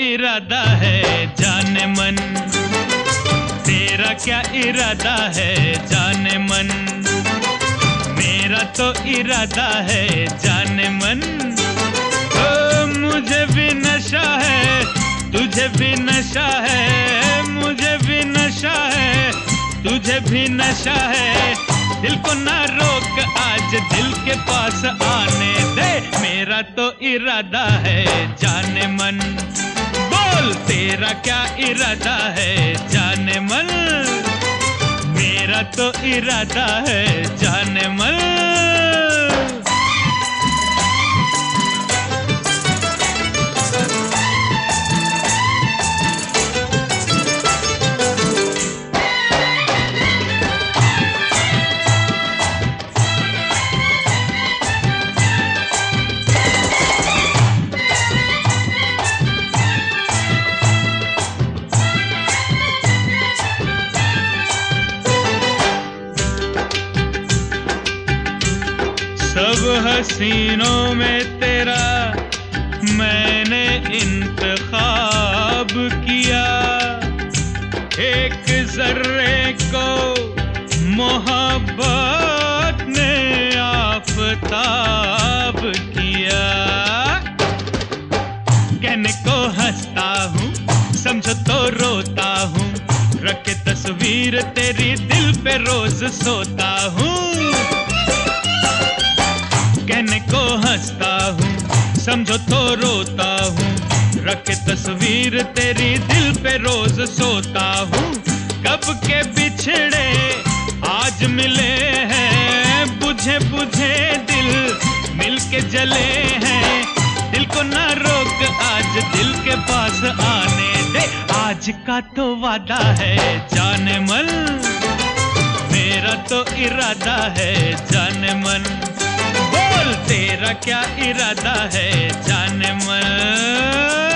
इरादा है जाने मन, तेरा क्या इरादा है जाने मन, मेरा तो इरादा है जाने मन। ओ मुझे भी नशा है, तुझे भी नशा है, मुझे भी नशा है, तुझे भी नशा है। दिल को ना रोक, आज दिल के पास आने दे, मेरा तो इरादा है जाने मन। बोल तेरा क्या इरादा है जाने मन, मेरा तो इरादा है जाने मन। सब हसीनों में तेरा मैंने इंतखाब किया, एक जर्रे को मोहब्बत ने आफताब किया। कहने को हंसता हूँ, समझो तो रोता हूँ, रख के तस्वीर तेरी दिल पे रोज सोता हूँ। कहने को हंसता हूँ, समझो तो रोता हूँ, रख के तस्वीर तेरी दिल पे रोज सोता हूँ। कब के बिछड़े आज मिले हैं, बुझे बुझे दिल मिलके जले हैं। दिल को ना रोक, आज दिल के पास आने दे, आज का तो वादा है जाने मन, मेरा तो इरादा है जाने मन। बोल तेरा क्या इरादा है जाने मन।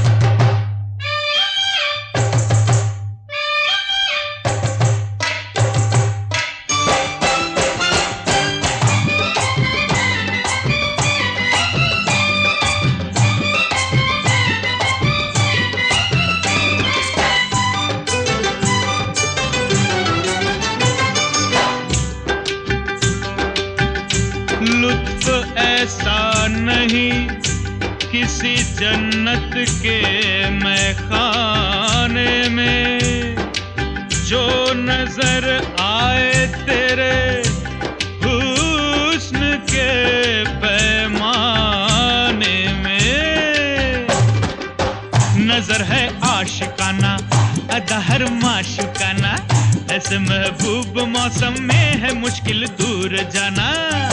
लुत्फ ऐसा नहीं किसी जन्नत के मैं खाने में, जो नजर आए तेरे हुस्न के पैमाने में। नजर है आशिकाना, अदा हर माशुकाना, ऐसे महबूब मौसम में है मुश्किल दूर जाना।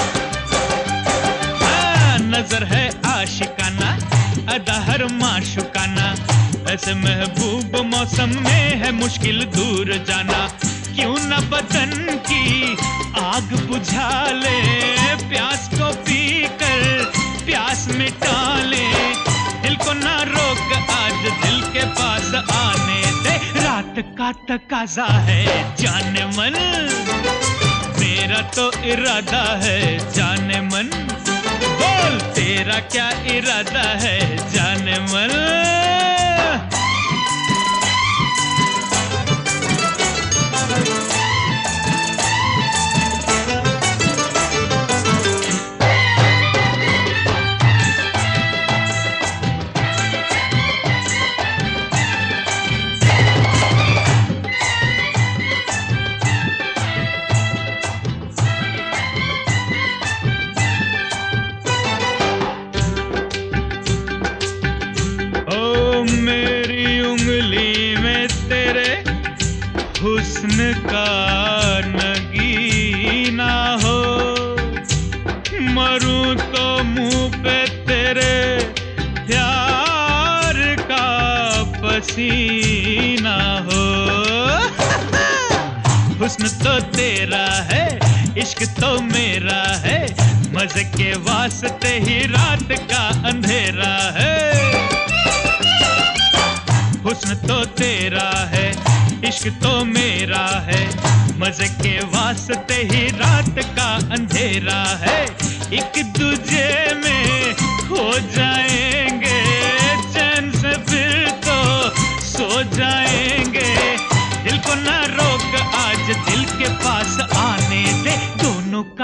नजर है आशिकाना, अदा हर माशुकाना, ऐसे महबूब मौसम में है मुश्किल दूर जाना। क्यों न बदन की आग बुझा ले, प्यास को पी कर प्यास मिटा ले। दिल को ना रोक, आज दिल के पास आने दे, रात का तकाजा है जाने मन, मेरा तो इरादा है जाने मन। बोल तेरा क्या इरादा है जाने मन। हुस्न का नगीना हो, मरूं तो मुंह पे तेरे प्यार का पसीना हो। हुस्न तो तेरा है, इश्क तो मेरा है, मजे के वास्ते ही रात का अंधेरा है। हुस्न तो तेरा है, इश्क तो मेरा है, मजे के वास्ते ही रात का अंधेरा है। एक दूजे में खो जाएंगे, चैन से फिर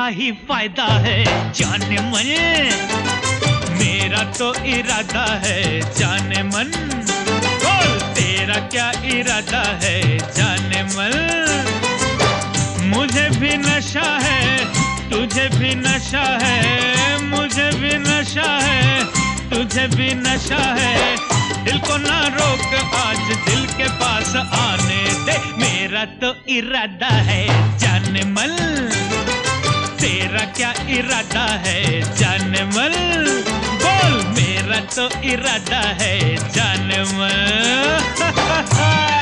क्या ही फायदा है जाने मन, मेरा तो इरादा है जाने मन। बोल तेरा क्या इरादा है जाने मन। मुझे भी नशा है तुझे भी नशा है, मुझे भी नशा है तुझे भी नशा है। दिल को ना रोक आज दिल के पास आने दे, मेरा तो इरादा है जाने मन। तेरा क्या इरादा है जाने मन। बोल मेरा तो इरादा है जाने मन।